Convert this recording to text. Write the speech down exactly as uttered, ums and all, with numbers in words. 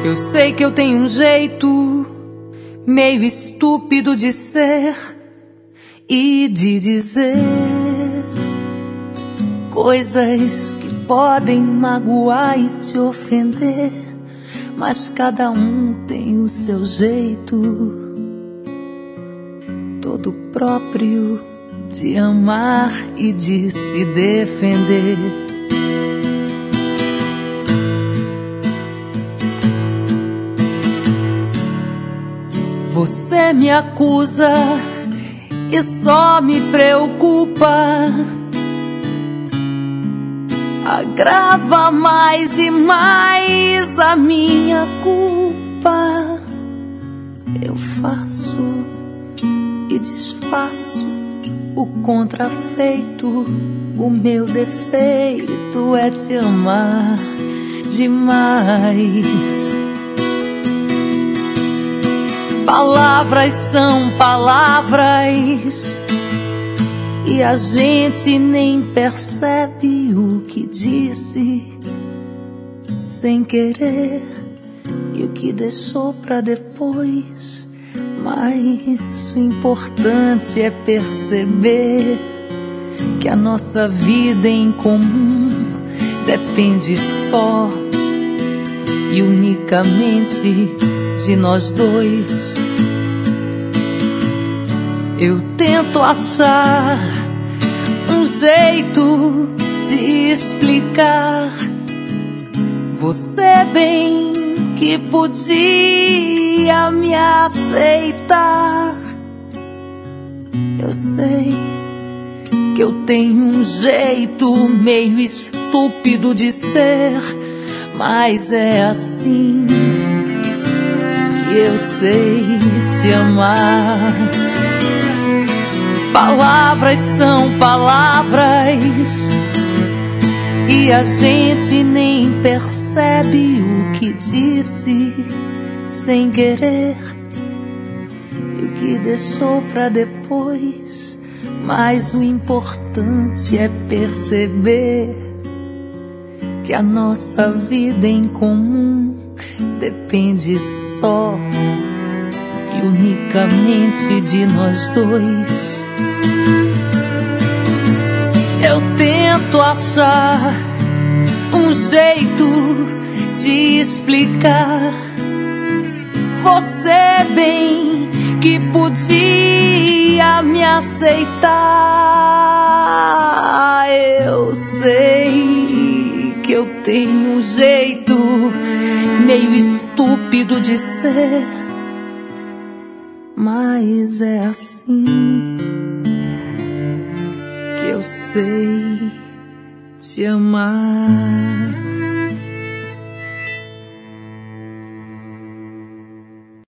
Eu sei que eu tenho um jeito meio estúpido de ser e de dizer coisas que podem magoar e te ofender, mas cada um tem o seu jeito todo próprio de amar e de se defender. Você me acusa e só me preocupa, agrava mais e mais a minha culpa. Eu faço e desfaço o contrafeito, o meu defeito é te amar demais. Palavras são palavras e a gente nem percebe o que disse sem querer e o que deixou pra depois. Mas o importante é perceber que a nossa vida em comum depende só e unicamente de nós dois. Eu tento achar um jeito de explicar. Você bem que podia me aceitar. Eu sei que eu tenho um jeito meio estúpido de ser, mas é assim que eu sei te amar. Palavras são palavras e a gente nem percebe o que disse sem querer e o que deixou pra depois. Mas o importante é perceber que a nossa vida em comum depende só e unicamente de nós dois. Eu tento achar um jeito de explicar. Você bem que podia me aceitar. Eu sei que eu tenho um jeito meio estúpido de ser, mas é assim que eu sei te amar.